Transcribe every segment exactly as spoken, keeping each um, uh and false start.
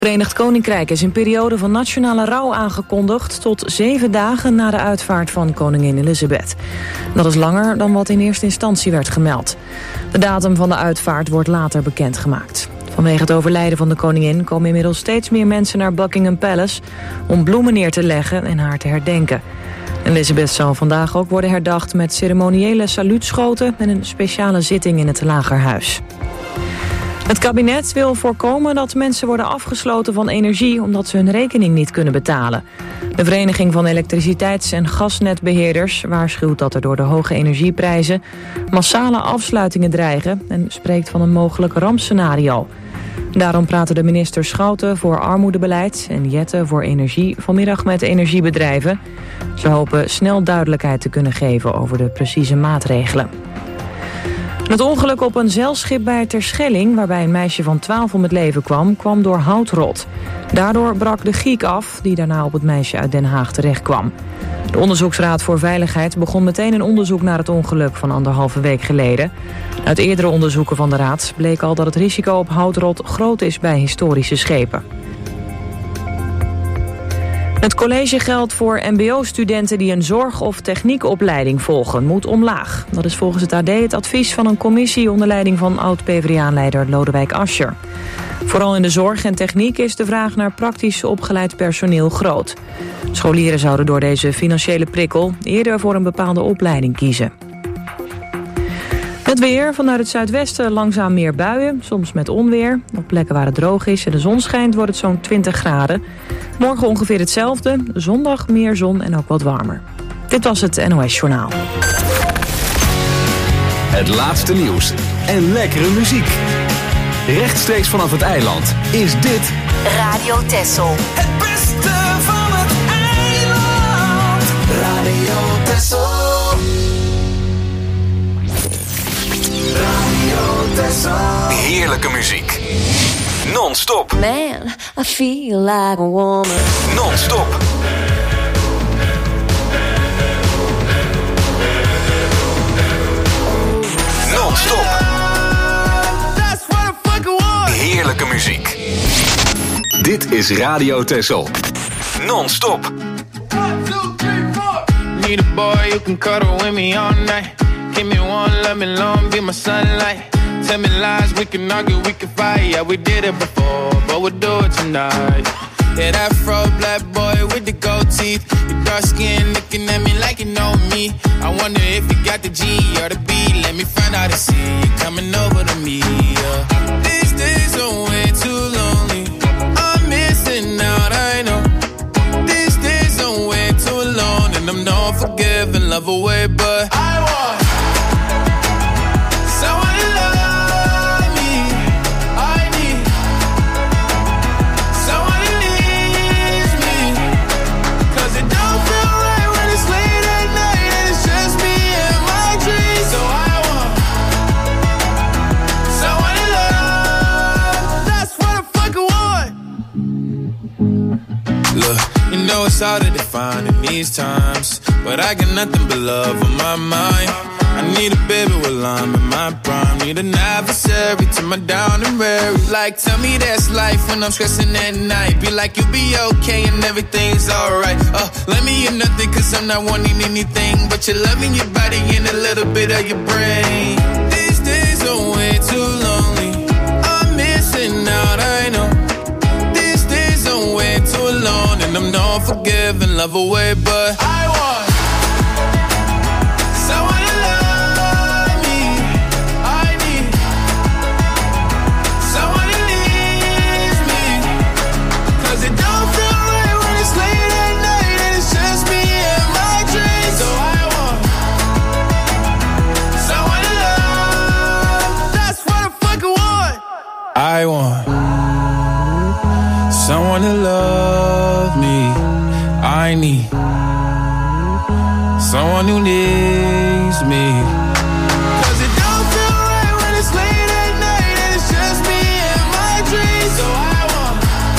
Het Verenigd Koninkrijk is een periode van nationale rouw aangekondigd tot zeven dagen na de uitvaart van koningin Elizabeth. Dat is langer dan wat in eerste instantie werd gemeld. De datum van de uitvaart wordt later bekendgemaakt. Vanwege het overlijden van de koningin komen inmiddels steeds meer mensen naar Buckingham Palace om bloemen neer te leggen en haar te herdenken. Elizabeth zal vandaag ook worden herdacht met ceremoniële saluutschoten en een speciale zitting in het Lagerhuis. Het kabinet wil voorkomen dat mensen worden afgesloten van energie omdat ze hun rekening niet kunnen betalen. De Vereniging van Elektriciteits- en Gasnetbeheerders waarschuwt dat er door de hoge energieprijzen massale afsluitingen dreigen en spreekt van een mogelijk rampscenario. Daarom praten de minister Schouten voor armoedebeleid en Jette voor energie vanmiddag met energiebedrijven. Ze hopen snel duidelijkheid te kunnen geven over de precieze maatregelen. Het ongeluk op een zeilschip bij Terschelling, waarbij een meisje van twaalf om het leven kwam, kwam door houtrot. Daardoor brak de giek af, die daarna op het meisje uit Den Haag terecht kwam. De Onderzoeksraad voor Veiligheid begon meteen een onderzoek naar het ongeluk van anderhalve week geleden. Uit eerdere onderzoeken van de Raad bleek al dat het risico op houtrot groot is bij historische schepen. Het collegegeld voor mbo-studenten die een zorg- of techniekopleiding volgen moet omlaag. Dat is volgens het A D het advies van een commissie onder leiding van oud-P v d A-leider Lodewijk Asscher. Vooral in de zorg en techniek is de vraag naar praktisch opgeleid personeel groot. Scholieren zouden door deze financiële prikkel eerder voor een bepaalde opleiding kiezen. Het weer, vanuit het zuidwesten langzaam meer buien, soms met onweer. Op plekken waar het droog is en de zon schijnt wordt het zo'n twintig graden. Morgen ongeveer hetzelfde, zondag meer zon en ook wat warmer. Dit was het N O S Journaal. Het laatste nieuws en lekkere muziek. Rechtstreeks vanaf het eiland is dit Radio Texel. Het beste van het eiland. Radio Texel. Radio Texel. heerlijke muziek. Non-stop. Man, I feel like a woman. Non-stop. Non-stop. Heerlijke muziek. Dit is Radio Texel. Non-stop. Need a boy you can cuddle with me all night. Give me one, let me long, be my sunlight. Tell me lies, we can argue, we can fight. Yeah, we did it before, but we'll do it tonight. Yeah, that fro black boy with the gold teeth. Your dark skin looking at me like you know me. I wonder if you got the G or the B. Let me find out and see you coming over to me. Yeah. These days are way too lonely. I'm missing out, I know. These days are way too alone. And I'm not forgiving, love away, but I want someone to love me. I need someone who needs me. Cause it don't feel right when it's late at night and it's just me and my dreams. So I want someone to love. That's what I fucking want. Look, you know it's hard to define in these times, but I got nothing but love on my mind. I need a baby while I'm in my prime. Need an adversary to my down and weary. Like, tell me that's life when I'm stressing at night. Be like, you'll be okay and everything's alright. Uh, let me in nothing cause I'm not wanting anything but your love in your body and a little bit of your brain. These days are way too lonely. I'm missing out, I know. These days are way too alone. And I'm not forgiving, love away, but I want someone to love me. I need someone who needs me. Cause it don't feel right when it's late at night and it's just me and my dreams. So I want someone to love. That's what I fucking want. I want someone to love me. I need someone who needs me. Cause it don't feel right when it's late at night and it's just me and my dreams. So I want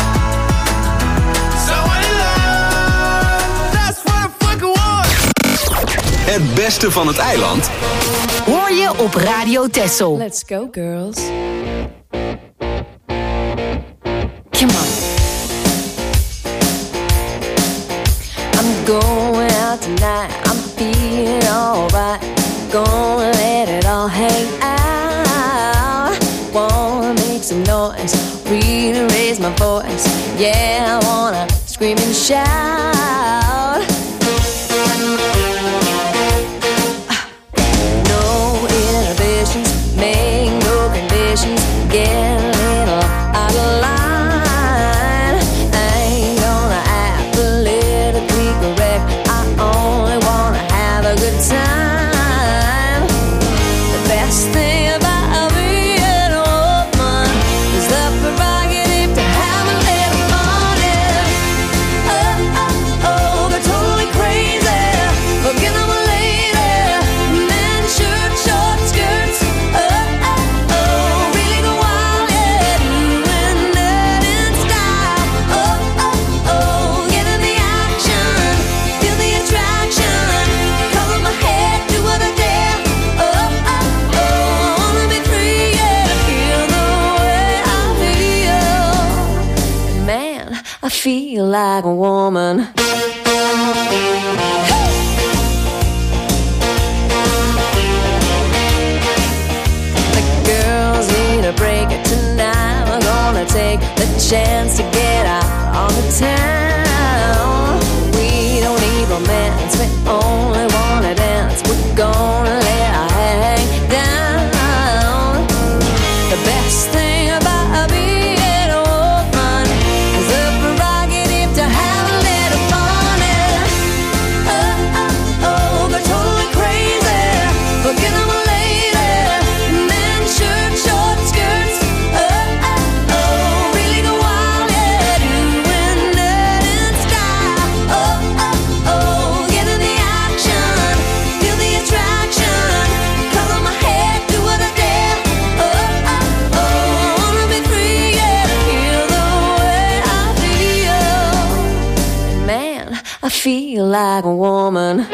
someone to love. That's what I fucking want. Het beste van het eiland Hoor je op Radio Texel. Let's go, girls. Come on. my voice. Yeah, I wanna scream and shout. No inhibitions, make no conditions. Get a little out of line. I ain't gonna act politically correct. I only wanna have a good time. The best thing about being a woman is the prerogative to have a little fun. Oh, oh, oh, they're totally crazy. Forget I'm a lady. Men, shirt, short skirts. Oh, oh, oh, really go wild, yeah. Doing that in style. Oh, oh, oh, get in the action. Feel the attraction. Cover my head, do what I dare. Oh, oh, oh, I wanna be free, yeah. Feel the way I feel. Man, I feel like a woman. The girls need a break tonight. We're gonna take the chance to get out on the town. We don't need romance, we only wanna dance. We're gonna let our hang down. The best thing about being a woman is the prerogative to have a little fun. Oh, oh, oh, they're totally crazy. Forget I'm a lady. Men, shirt, short skirts. Oh, oh, oh, really go wild, yeah. Doing that in style. Oh, oh, oh, get in the action. Feel the attraction. Cover my head, do what I dare. Oh, oh, oh, I wanna be free, yeah. Feel the way I feel. Man, I feel like a woman.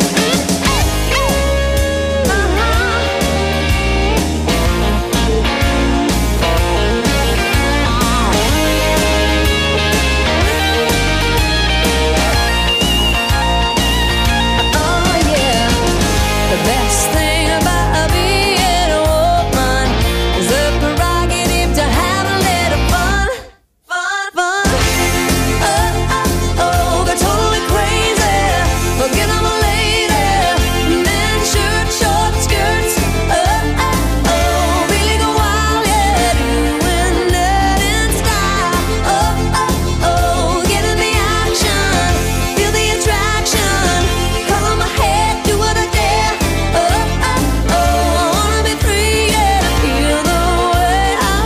Oh yeah, the best thing about being a woman is the prerogative to have a little fun, fun, fun. Oh, oh, oh, they're totally crazy. Forget I'm a lady. Men, shirt, short skirts. Oh, oh, oh, really go wild, yeah. Doing that in style. Oh, oh, oh, get in the action. Feel the attraction. Cover my head, do what I dare. Oh, oh, oh, I wanna be free, yeah. Feel the way I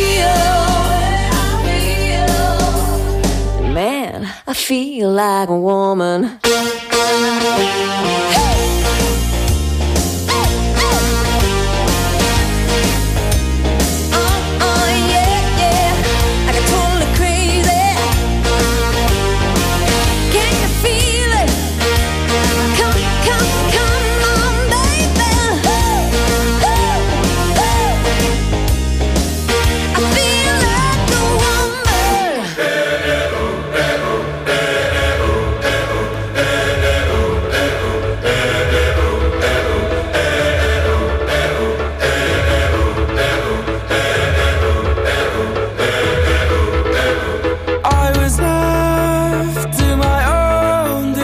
feel. Man, I feel like a woman. Oh, oh, yeah, yeah. I get totally crazy. Can you feel it? Come, come, come on, baby. I feel like a woman. I was left to my own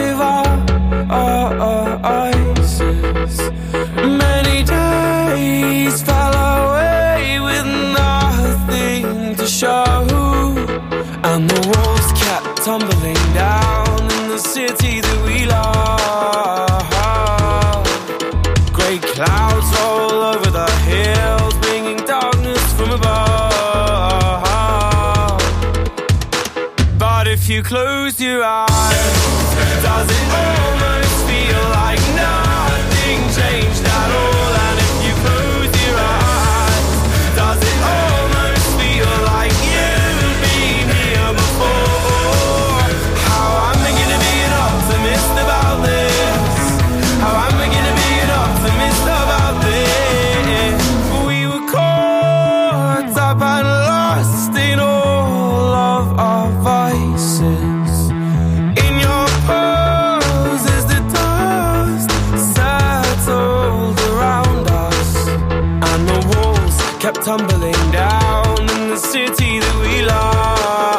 devices. Many days fell away with nothing to show, and the walls kept tumbling down in the city that we love. Great clouds roll over the hills, bringing darkness from above. But if you close your eyes, does it almost feel like nothing changed at all? And if you close your eyes, does it almost feel like you've been here before? How am I gonna be an optimist about this? How am I gonna be an optimist about this? We were caught up and lost in all of our vices. In your pose as the dust settled around us, and the walls kept tumbling down in the city that we love.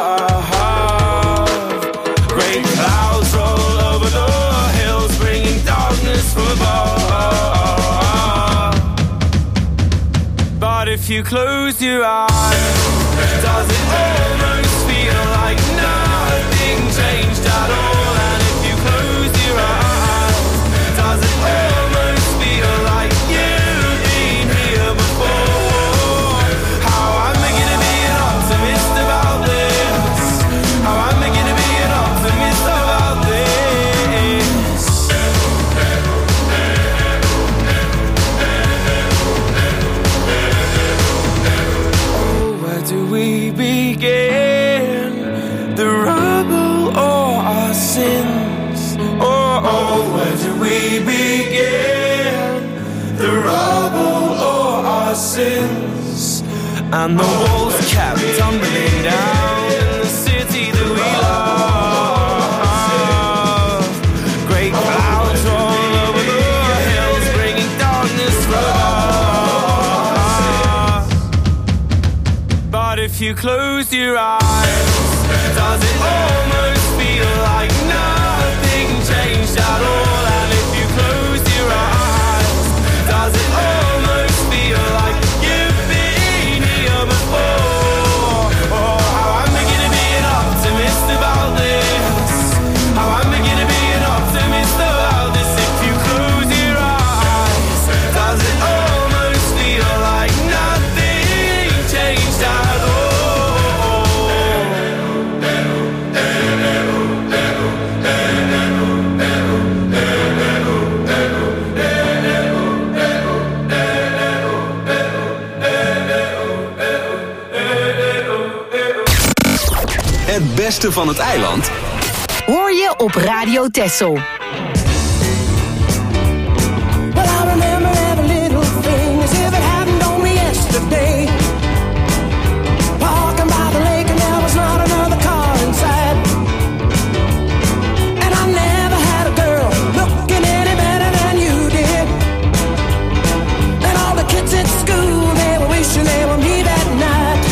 if you close your eyes, does it almost feel like nothing changed at all? And if you close your eyes, does it almost feel like you've been here before? How am I gonna be an optimist about this? How am I gonna be an optimist about this? Oh, where do we begin? The rubble or our sins? Oh, oh, where do we begin? The rubble or our sins? And the walls kept tumbling down in the city that we love. Great clouds all over the hills, bringing darkness from us. But if you close your eyes, does it almost feel like nothing changed at all? And if you close your eyes, does it almost feel like you've been here before? Oh, how am I gonna be an optimist about this? How am I gonna be an optimist about this? If you close your eyes, does it almost feel like nothing changed at all? Het beste van het eiland Hoor je op Radio Texel. Well, I remember every little thing as if it happened only yesterday. Walking by the lake and there was not another car inside. And I never had a girl looking any better than you did. And all the kids at school, they were wishing they were me that night.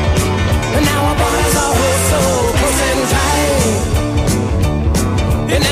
And now our bodies are so close and tight. And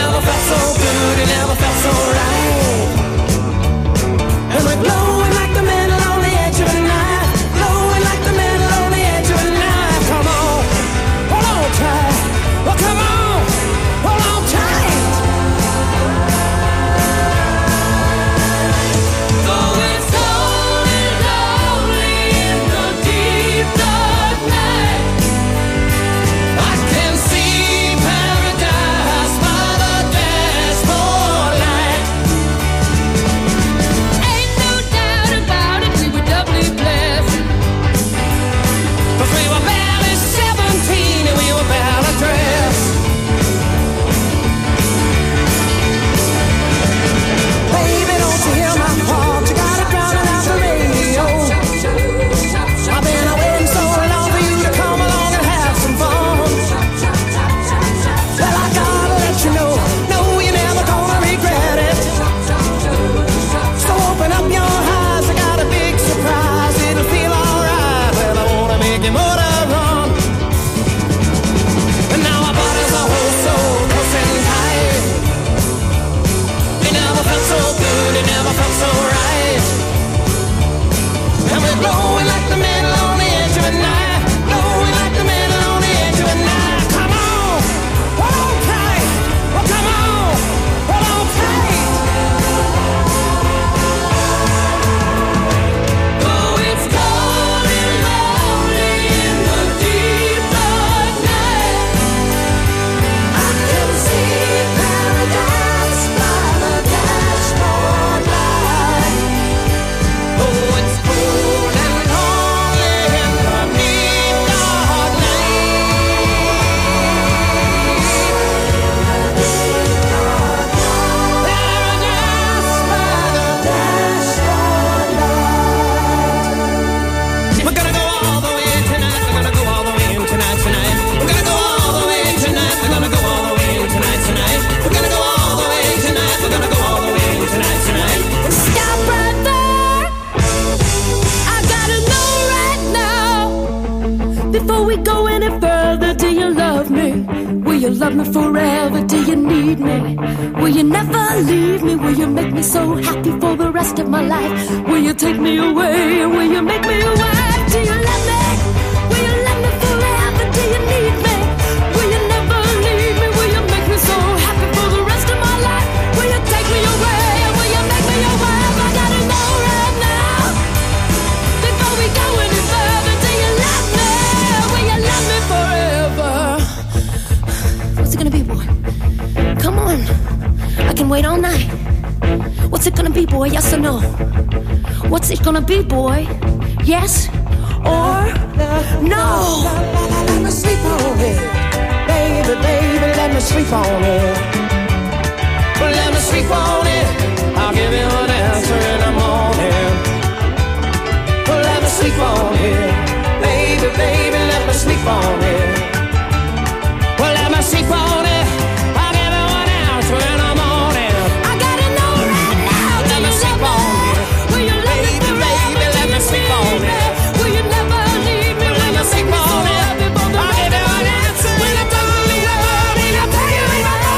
you love me forever? Do you need me? Will you never leave me? Will you make me so happy for the rest of my life? Will you take me away? Will you make me your wife? Do you love me? Will you love me forever? Do you need me? Will you never leave me? Will you make me so happy for the rest of my life? Will you take me away? Will you make me your wife? I gotta know right now, before we go any further. Do you love me? Will you love me forever? What's it gonna be, boy? Come on, I can wait all night. What's it gonna be, boy? Yes or no? What's it gonna be, boy? Yes or no? Let me sleep on it, baby, baby, let me sleep on it. Let me sleep on it, I'll give you an answer in the morning. Let me sleep on it, baby, baby, let me sleep on it. Well, let me sleep on it, I'll give you an answer in the morning. I gotta know right now. Let me sleep on it, Will you love me baby, forever? baby, let Do me you sleep need on me? it. Will you never leave me? Let me sleep on it, I'll give you an answer in the morning. Will you take me away? Will you take me away?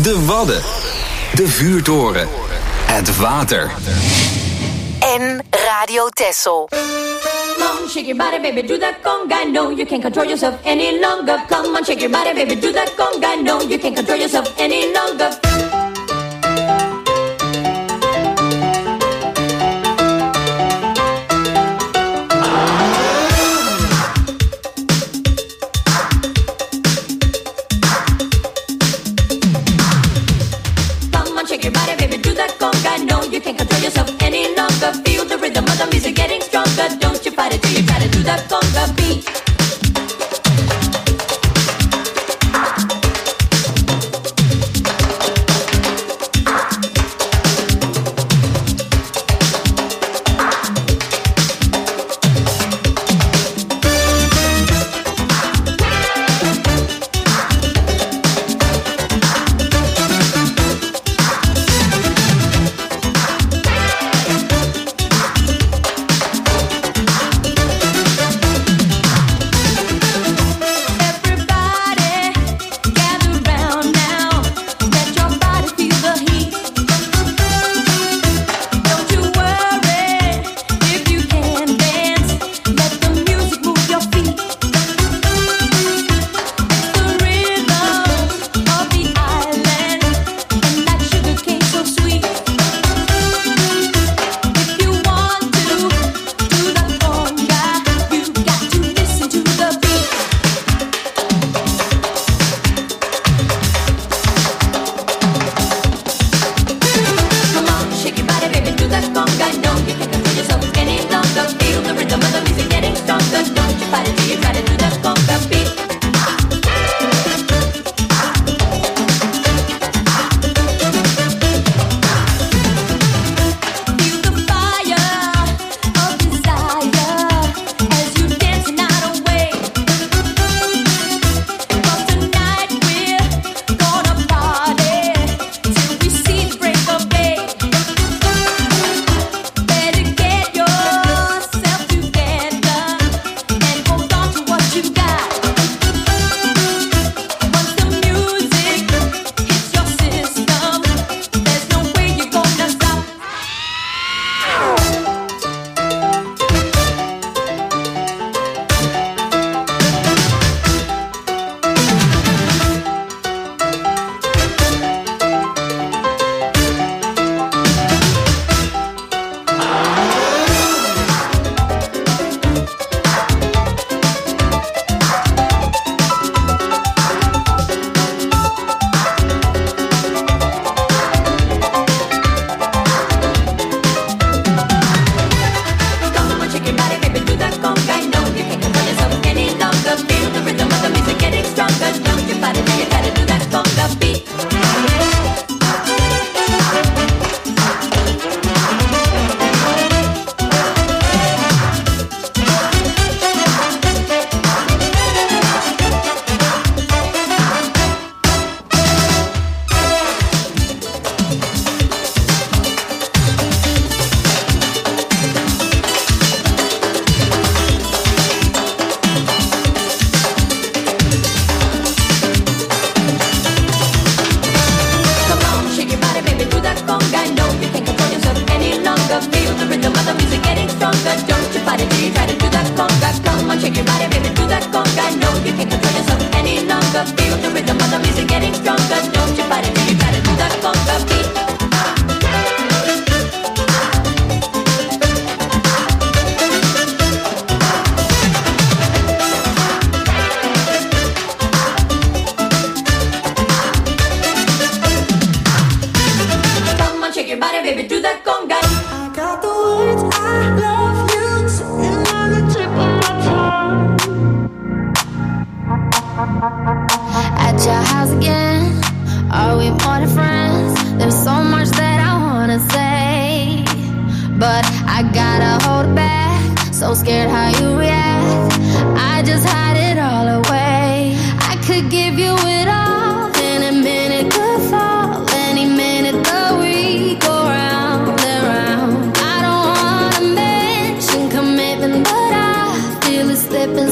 De Wadden. De vuurtoren. Het water. En Radio Texel. Come on, shake your body, baby, do that conga. No, you can't control yourself any longer. Come on, shake your body, baby, do that conga. No, you can't control yourself any longer. Come on, shake your body, baby, do that conga. No, you can't control yourself any longer. Feel the rhythm of the music getting stronger. Don't you fight it till you try to do that conga beat.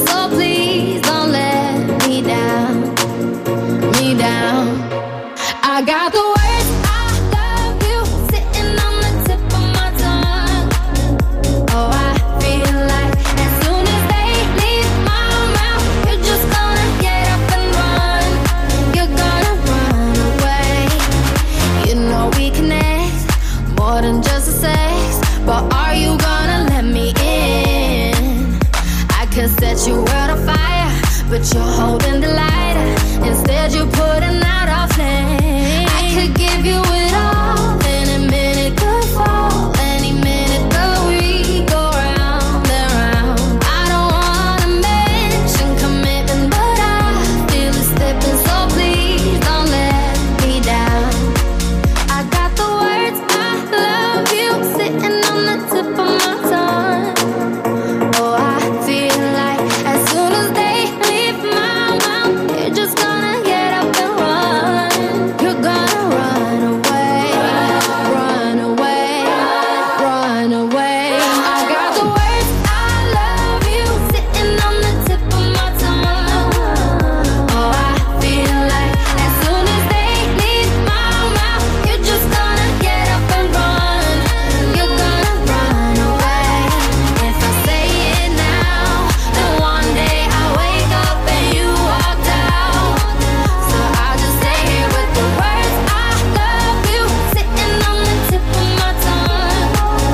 I I got the words I love you sitting on the tip of my tongue. Oh, I feel like as soon as they leave my mouth, you're just gonna get up and run. You're gonna run away. You know we connect more than just a sex, but are you gonna let me in? I could set your world on fire, but you're holding the lighter. Instead you're putting out our flame. I could give you it all, any minute could fall, any minute that we go round and round. I don't wanna mention commitment, but I feel it slipping, so please don't let me down. I got the words I love you sitting on the tip of my tongue. Oh, I feel like as soon as they leave my mouth, you're just gonna get up and run. You're gonna run away, run away, run away. I got the words I love you sitting on the tip of my tongue. Oh, I feel like as soon as they leave my mouth, you're just gonna get up and run. You're gonna run away. If I say it now, then one day I wake up and you walked out. So I'll just say it with the words I love you sitting on the tip of my tongue.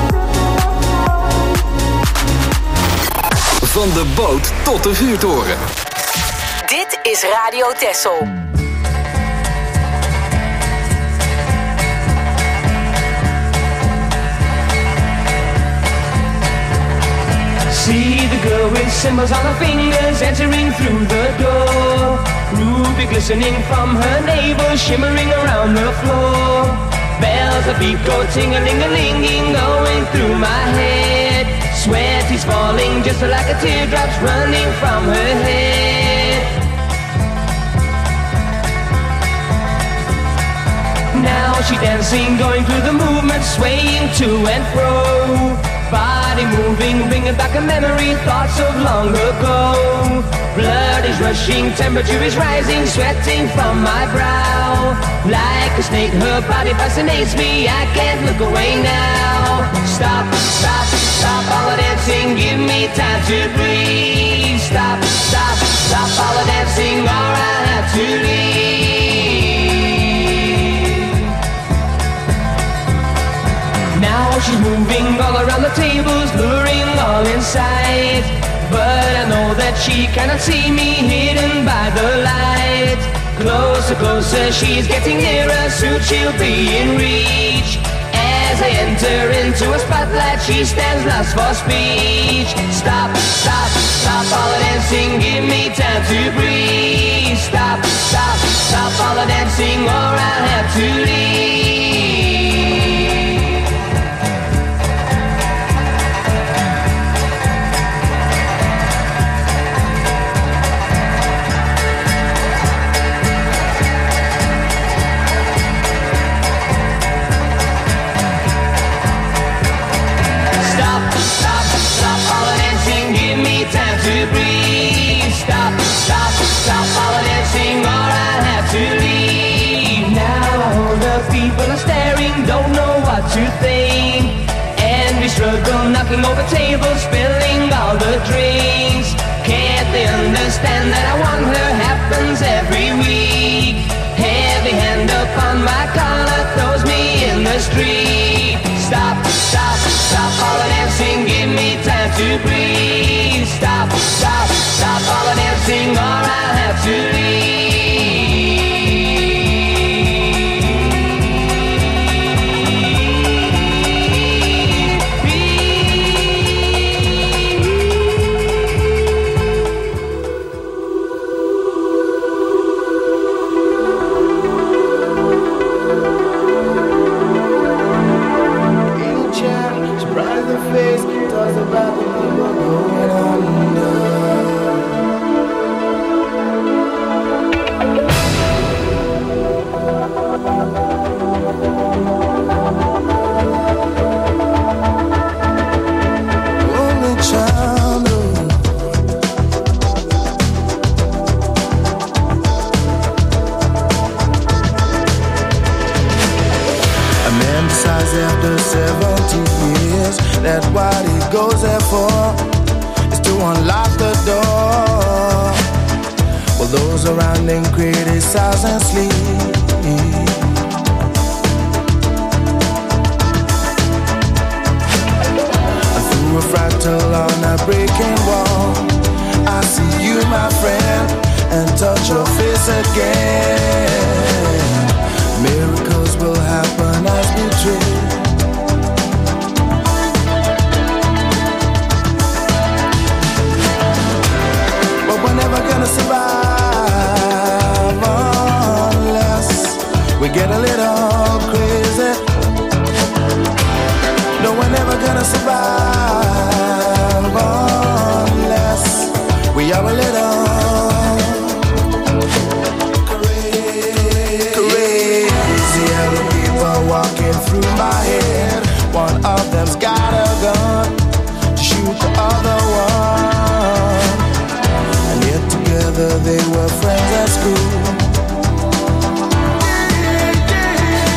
Van de boot tot de vuurtoren. Dit is Radio Texel. See the girl with symbols on her fingers entering through the door. Ruby glistening from her navel, shimmering around the floor. Bells of beat go ting-a-ling-a-linging, going through my head. Sweat is falling just like a teardrop's running from her head. Now she dancing, going through the movement, swaying to and fro. Body moving, bringing back a memory, thoughts of long ago. Blood is rushing, temperature is rising, sweating from my brow. Like a snake, her body fascinates me, I can't look away now. Stop, stop, stop all the dancing, give me time to breathe. Stop, stop, stop all the dancing, or I'll have to leave. Now she's moving all around the tables, luring all in sight. But I know that she cannot see me, hidden by the light. Closer, closer, she's getting nearer, soon she'll be in reach. As I enter into a spotlight, she stands lost for speech. Stop, stop, stop all the dancing, give me time to breathe. Stop, stop, stop all the dancing, or I'll have to leave. Time to breathe. Stop, stop, stop all the dancing, or I'll have to leave. Now all the people are staring, don't know what to think. And we struggle, knocking over tables, spilling all the drinks. Can't they understand that I want her? Happens every week. Heavy hand upon my collar, throws me in the street. Stop, stop, stop all the dancing, give me time to breathe. Stop, stop, stop all the dancing, or I'll have to leave. cause after seventy years, that's what he goes there for, is to unlock the door. Well, those around him criticize and sleep. Through a fractal on a breaking wall, I see you, my friend, and touch your face again. Miracles will happen as we dream. But we're never gonna survive unless we get a little crazy. No, we're never gonna survive unless we are a little walking through my head. One of them's got a gun to shoot the other one, and yet together they were friends at school.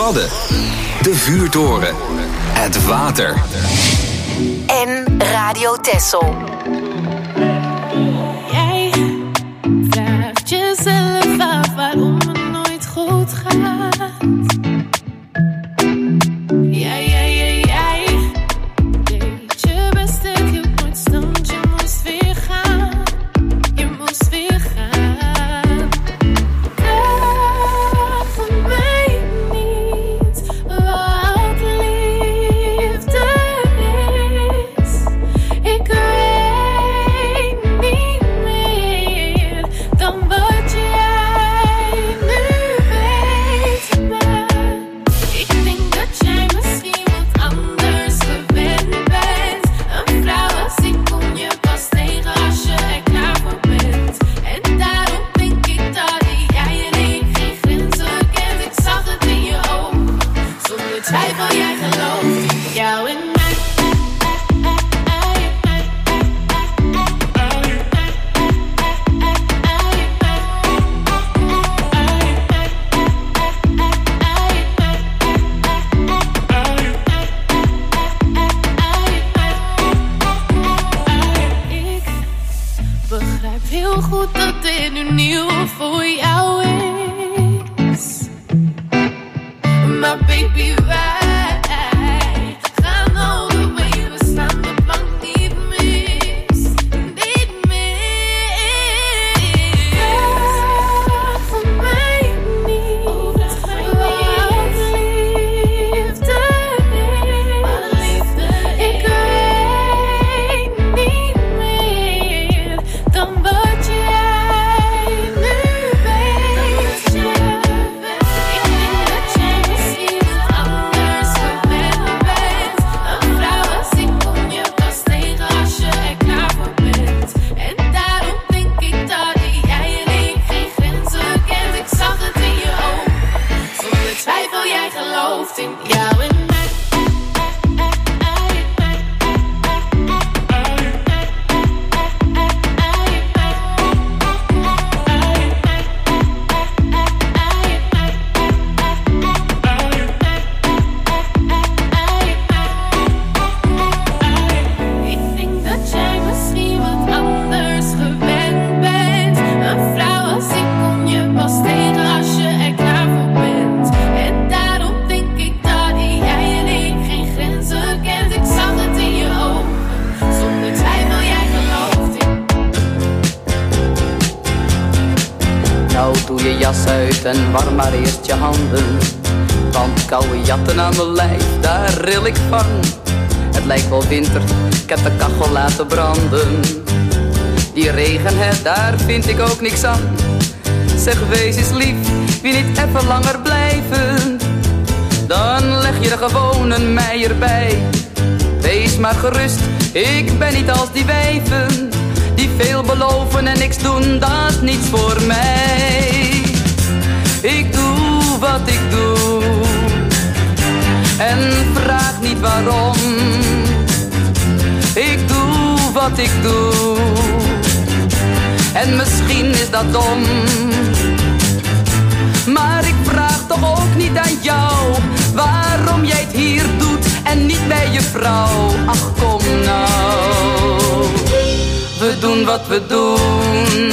Wadden. De vuurtoren. Het water. En Radio Texel. Jij vraagt jezelf af waarom het nooit goed gaat. Jij, jij, jij, jij deed je best, het hield nooit stand. Je moest weer gaan, je moest weer gaan. Vraag van mij niet wat liefde is. Ik weet niet meer dan wat jij nu weet. Maar ik denk dat jij misschien wat anders gewend bent. Een vrouw als ik kom je pas tegen als je er klaar voor bent. En daarom denk ik dat jij en ik geen grenzen kent. Ik zag het in je ogen, zonder twijfel jij gelooft in jou en mij. Ik begrijp heel goed dat dit nu nieuw voor jou is. Maar baby, wij gaan all the way. We staan de plank niet mis, niet mis. Vraag van mij niet wat liefde is. Ik weet niet meer dan wat jij nu weet. Ik denk dat jij misschien wat anders gewend bent. Een vrouw als ik kom je pas tegen als je er klaar voor bent. En daarom denk ik dat jij en ik geen grenzen kent. Ik zag het in je ogen, zonder twijfel jij gelooft in jou en mij. Ik denk dat jij misschien wat anders gewend bent. Een vrouw als ik kom je pas tegen als je er klaar voor bent. En daarom denk ik dat jij en ik geen grenzen kent. Ik zag het in je ogen, zonder twijfel jij gelooft in. Nou doe je jas uit en warm maar eerst je handen. Want koude jatten aan mijn lijf, daar ril ik van. Het lijkt wel winter, ik heb de kachel laten branden. Die regen, hè, daar vind ik ook niks aan. Zeg, wees eens lief, wie niet even langer blijven. Dan leg je er gewoon een mei erbij. Wees maar gerust, ik ben niet als die wijven. Die veel beloven en niks doen, dat is niets voor mij. Ik doe wat ik doe en vraag niet waarom. Ik doe wat ik doe en misschien is dat dom. Maar ik vraag toch ook niet aan jou waarom jij het hier doet en niet bij je vrouw. Ach, kom nou, we doen wat we doen.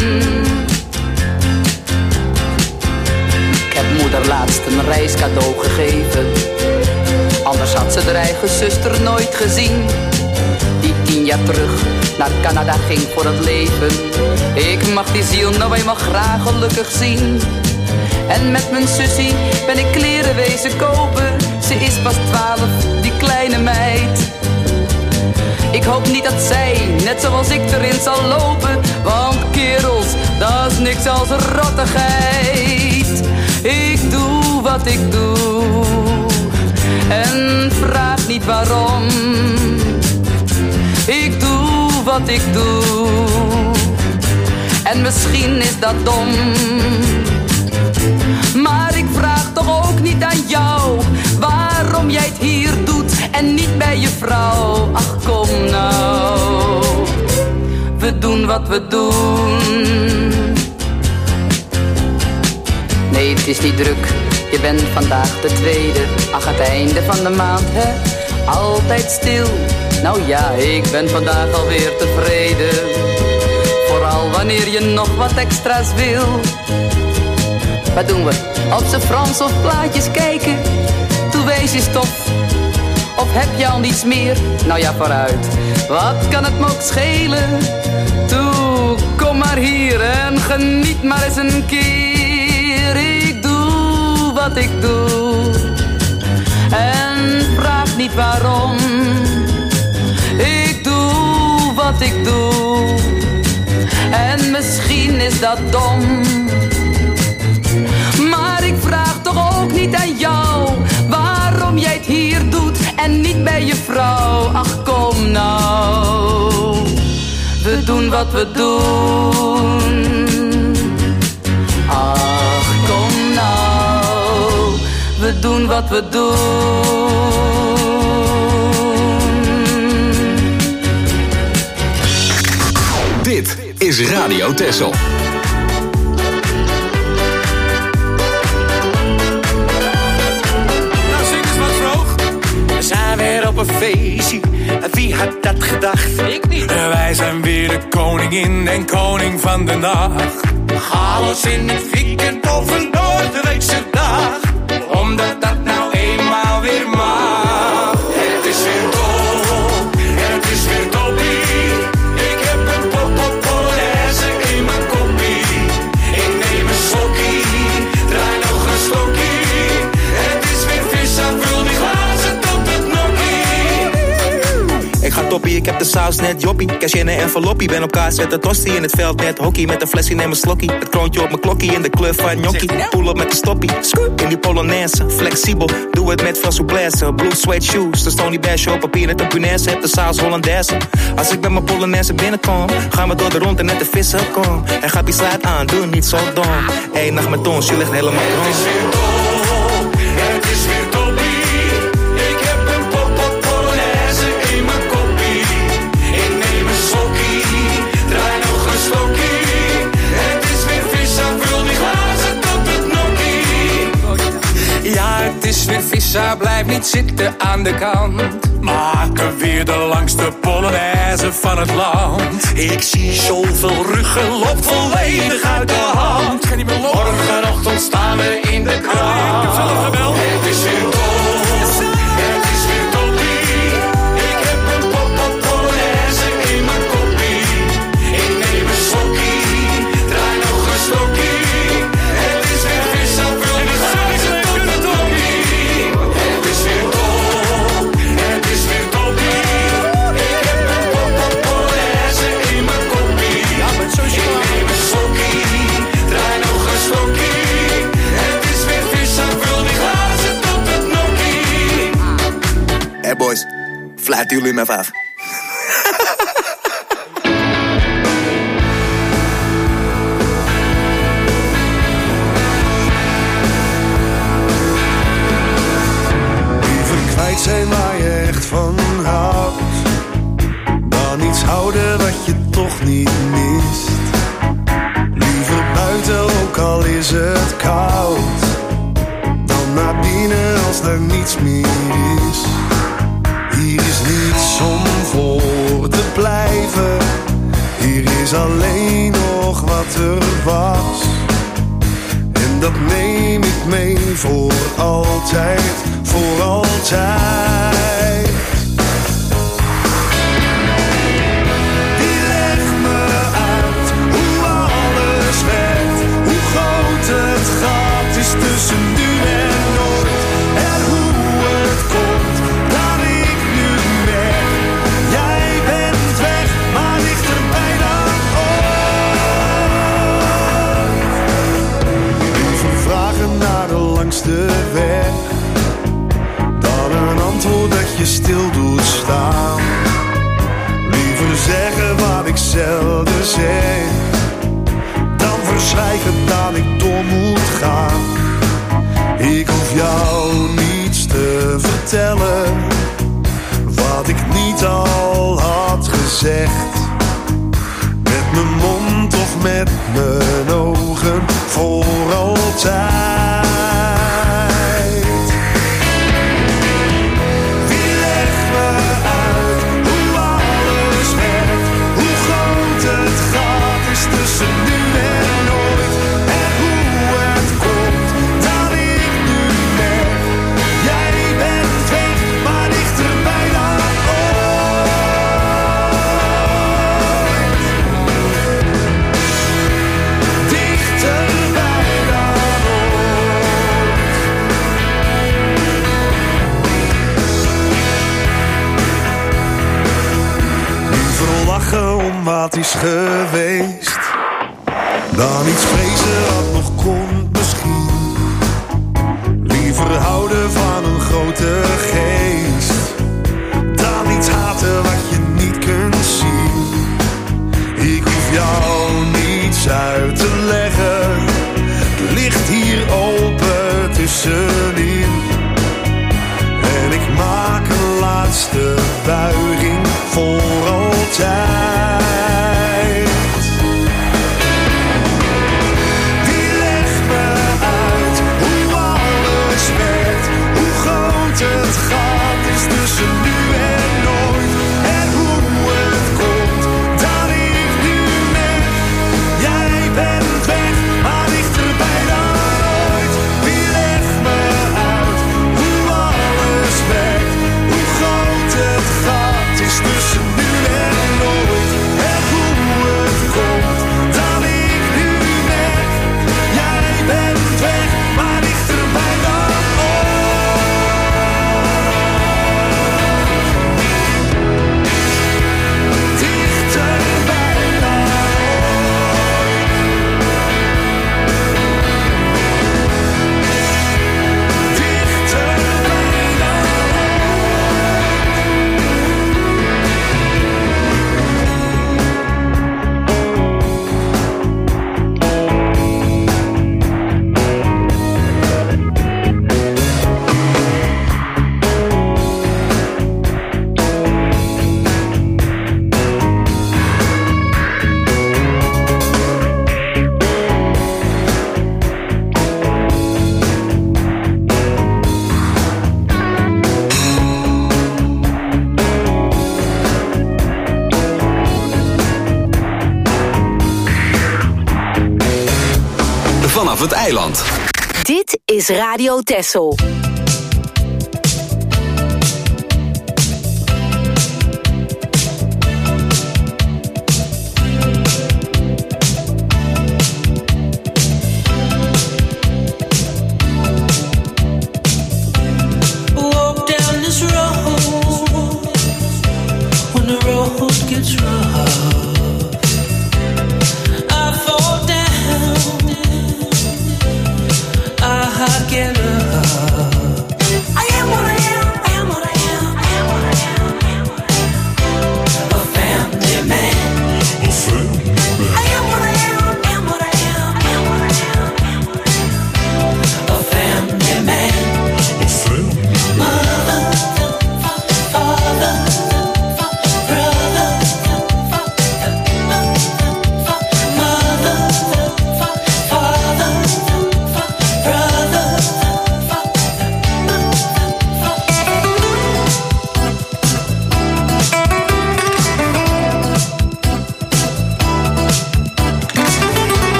Ik heb moeder laatst een reiscadeau gegeven. Anders had ze haar eigen zuster nooit gezien. Die tien jaar terug naar Canada ging voor het leven. Ik mag die ziel nou eenmaal graag gelukkig zien. En met mijn sussie ben ik kleren wezen kopen. Ze is pas twaalf, die kleine meid. Ik hoop niet dat zij, net zoals ik, erin zal lopen. Want kerels, dat is niks als rottigheid. Ik doe wat ik doe en vraag niet waarom. Ik doe wat ik doe en misschien is dat dom. Maar ik vraag toch ook niet aan jou waarom jij het hier doet en niet bij je vrouw. Ach, kom nou, we doen wat we doen. Nee, het is niet druk, Je bent vandaag de tweede, ach het einde van de maand, hè? Altijd stil, nou ja, ik ben vandaag alweer tevreden. Vooral wanneer je nog wat extra's wil. Wat doen we? Op z'n Frans of plaatjes kijken? Toe wees je stof. Of heb je al niets meer? Nou ja, vooruit. Wat kan het me ook schelen? Toe, kom maar hier en geniet maar eens een keer. Ik doe wat ik doe. En vraag niet waarom. Ik doe wat ik doe. En misschien is dat dom. Maar ik vraag toch ook niet aan jou waarom jij het hier doet en niet bij je vrouw. Ach kom nou, we doen wat we doen. Ach kom nou, we doen wat we doen. Dit is Radio Texel. We zijn weer op een feestje, wie had dat gedacht? Ik niet. Wij zijn weer de koningin en koning van de nacht. Alles in het weekend of een doordeweekse dag. Omdat dat nou eenmaal weer mag. Het is weer dol, het is weer toppie. Ik heb een pop-pop polonaise in mijn koppie. Ik neem een slokkie, draai nog een slokkie. Het is weer vis, vul die glazen tot het nokkie. Ik ga toppie, ik heb de saus net joppie. Cash in een enveloppie, ben op kaas met de tosti. In het veld net hockey, met een flesje neem een slokkie. Het kroontje op mijn klokkie, in de club van gnocchi. Pull op met de stoppie, in die polonaise. Flexibel, doe het met veel souplesse. Blue suede shoes, de Stony Bash op papier net een punaise. Heb de saus Hollandaise. Als ik met mijn polonaise binnenkom, gaan we door de rond en net de vissen kom. En gaat die slaat aan, doe niet zo dom. Eén nacht met ons, je ligt helemaal krom. Het is weer dol, het is weer toppie. Ik heb een pop-pop polonaise in mijn koppie. Ik neem een slokkie, draai nog een slokkie. Het is weer vissa, vul die glazen tot het nokkie. Ja, het is weer vissa, blijf niet zitten aan de kant. Maken weer de langste polonaise van het land. Ik zie zoveel ruggen, loopt volledig uit de hand. Morgenochtend staan we in de krant. Ik heb zelf gebeld. Het is weer dol, het is weer toppie. Ik heb een pop-pop polonaise in mijn koppie. Ik neem een slokkie, draai nog een slokkie. Het is weer vis, vul die glazen tot het nokkie. Het is weer dol, het is weer toppie. Ik heb een pop-pop polonaise in mijn koppie. Ik neem een slokkie, draai nog een slokkie. Het is weer vis, vul die glazen tot het nokkie. Hey boys, fluiten jullie me even af. Liever kwijt zijn waar je echt van houdt, dan iets houden wat je toch niet mist. Liever buiten, ook al is het koud, dan naar binnen als er niets meer is. Hier is niets om voor te blijven. Hier is alleen nog wat er was. En dat neem ik mee voor altijd, voor altijd. Die legt me uit hoe alles werkt, hoe groot het gat is tussen nu en nooit. En hoe het komt dat ik nu merk, jij bent weg, maar dichterbij dan ooit. Liever vragen naar de langste weg, dan een antwoord dat je stil doet staan. Liever zeggen wat ik zelden zeg, dan verzwijgen dat ik door moet gaan. Ik hoef jou niets te vertellen, wat ik niet al had gezegd. Met mijn mond of met mijn ogen, voor altijd. lachen om wat is geweest. Dan iets vrezen wat nog komt misschien. Liever houden van een grote geest. Dan iets haten wat je niet kunt zien. Ik hoef jou niets uit te leggen. Het ligt hier open tussenin. En ik maak een laatste buiging voor altijd. Wie legt me uit hoe alles werkt, hoe groot het gat is tussen nu en nooit. En hoe het komt dat ik nu merk, jij bent weg, maar dichterbij dan ooit. Wie legt me uit hoe alles werkt, hoe groot het gat is tussen nu en nooit. En hoe het komt dat ik nu merk, jij bent weg, maar dichterbij dan Vanaf het eiland. Dit is Radio Texel. Walk down this road when the road gets rough. I fall down, I get up. I am what I am, I am what I am, I am what I am, I am what I am. A family man. A family man. I am what I am, I am what I am, I am what I am, I am what I am. A family man. A family man. Mother, father, brother,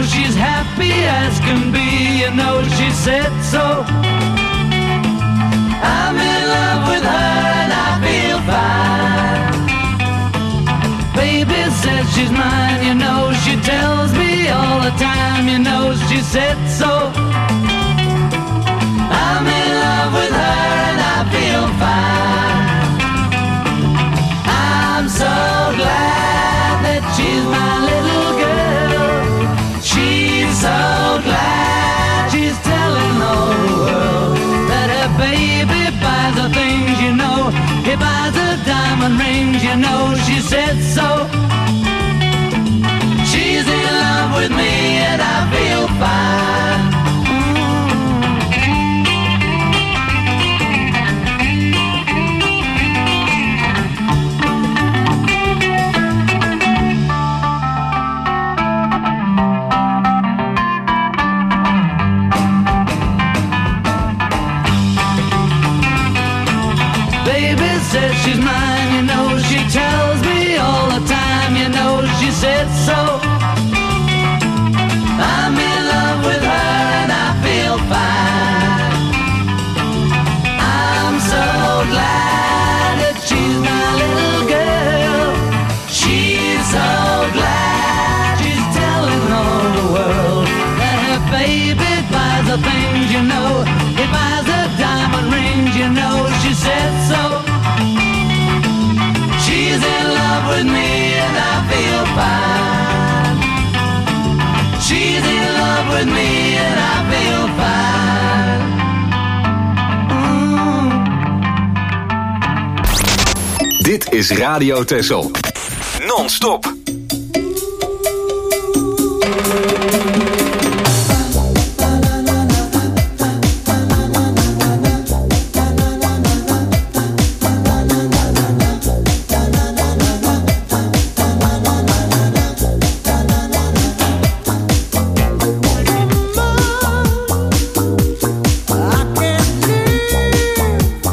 she's happy as can be. You know she said so. I'm in love with her and I feel fine. Baby says she's mine. You know she tells me all the time. You know she said so. I'm in love with her and I feel fine. I'm so glad that she's my little girl. She's so glad she's telling all the world that her baby buys her things, you know. He buys her diamond rings, you know. She said so. She's in love with me and I feel fine. Baby says she's mine, you know. She tells me all the time, you know. She said so. I'm in love with her and I feel fine. I'm so glad that she's my little girl. She's so glad she's telling all the world that her baby buys her things, you know. He buys her diamond rings, you know. She said so. She's in love with me and I feel fine. She's in love with me and I feel fine. Mm. Dit is Radio Texel. Non-stop.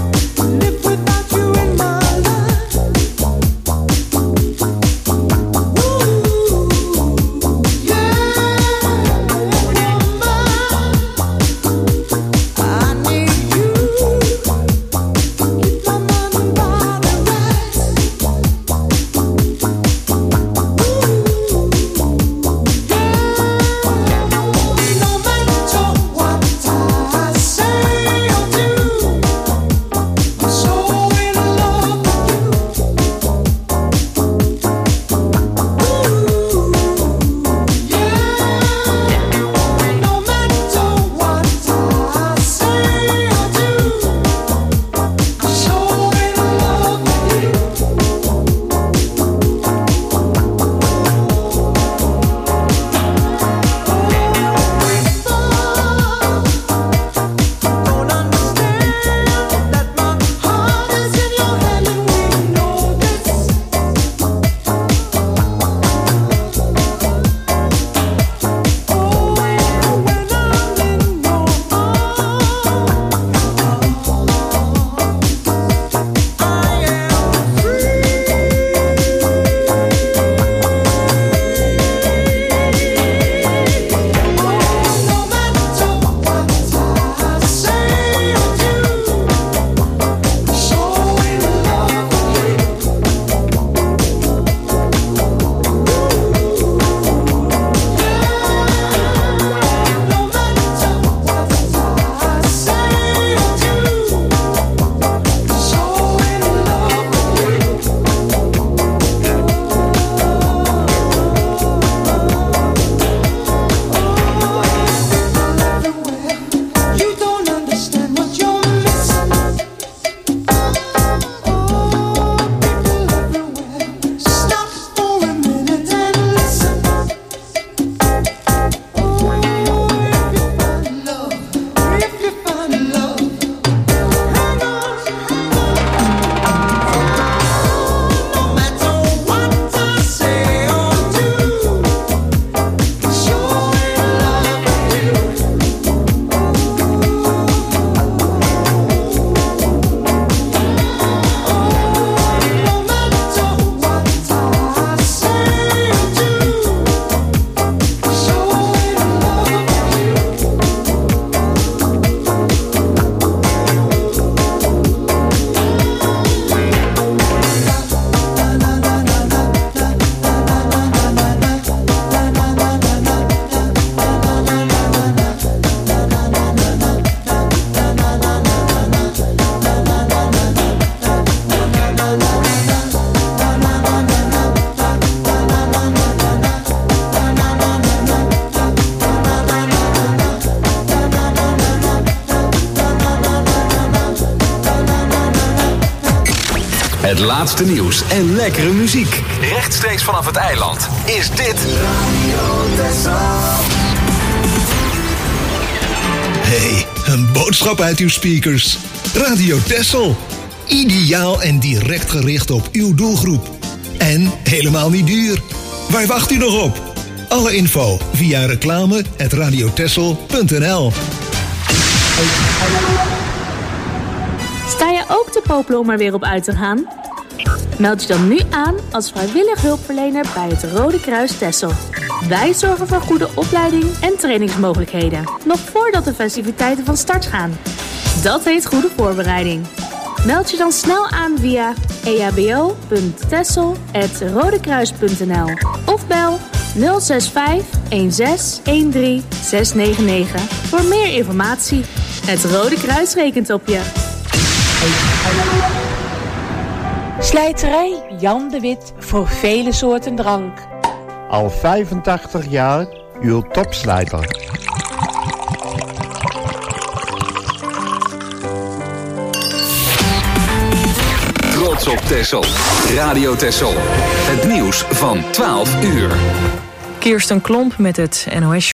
Without you in my life, Het laatste nieuws en lekkere muziek. Rechtstreeks vanaf het eiland is dit Radio Texel. Hey, een boodschap uit uw speakers. Radio Texel. Ideaal en direct gericht op uw doelgroep. En helemaal niet duur. Waar wacht u nog op? Alle info via reclame at radiotexel punt n l. Sta je ook te popelen om er weer op uit te gaan? Meld je dan nu aan als vrijwillig hulpverlener bij het Rode Kruis Texel. Wij zorgen voor goede opleiding en trainingsmogelijkheden, nog voordat de festiviteiten van start gaan. Dat heet goede voorbereiding. Meld je dan snel aan via e h b o punt texel apenstaartje rodekruis punt n l of bel nul zes vijf een zes een drie zes negen negen voor meer informatie. Het Rode Kruis rekent op je. Slijterij Jan de Wit voor vele soorten drank. Al vijfentachtig jaar uw topslijter. Trots op Texel. Radio Texel. Het nieuws van twaalf uur. Kirsten Klomp met het N O S